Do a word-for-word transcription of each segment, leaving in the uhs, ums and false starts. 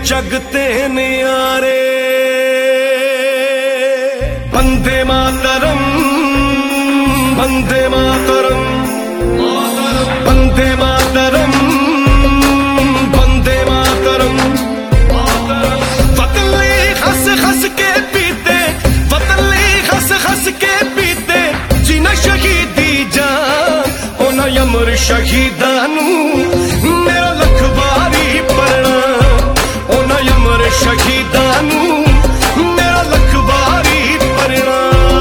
जगते न्यारे। वंदे मातरम, वंदे मातरम, वंदे मातरम, वंदे मातरम। वतन ली हंस हंस के पीते, वतन ली हंस हंस के पीते, जिन्हां शहीदी जान उन्हां अमर शहीदां नूं मेरा लख वारी प्रणाम। उन्हां अमर शहीदां नूं मेरा लख वारी प्रणाम।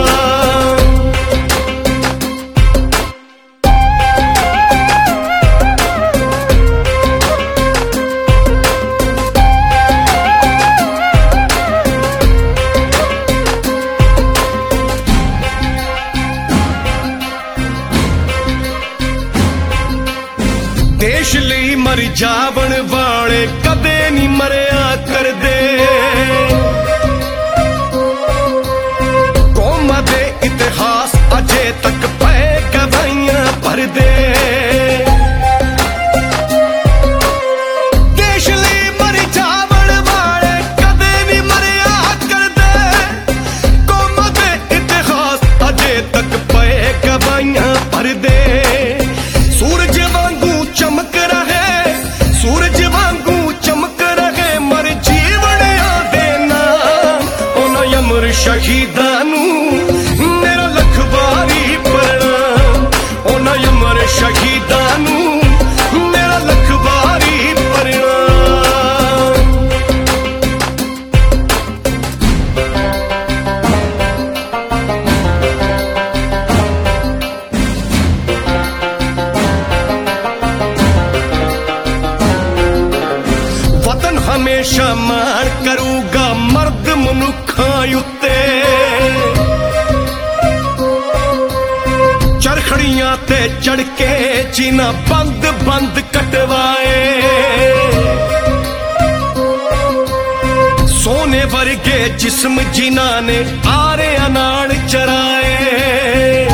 देश ਲਈ मर जावण वाले कदे नहीं मरिया करदे। कौमां दे इतिहास अजे तक पे गवाइयां भरदे। देश ਲਈ मर जावण वाले कदे नहीं मरिया करदे। कौमां दे इतिहास अजे तक पे गवाइयां भरदे। सूरज वांगू चमक रहे, सूरज वांगू चमक रहे, मर जीवन आदे नाम उन्हां अमर शहीदां नूं मेरा लख वारी प्रणाम। उन्हां अमर शहीदां नूं मेरा लख वारी प्रणाम। वतन हमेशा मान करूगा मर्द मनुखां उत्ते। चरखड़ियां ते चढ़ के जिन्हां बंद बंद कटवाए। सोने वर्गे जिस्म जिन्हां ने आरे अनाड़ चराए।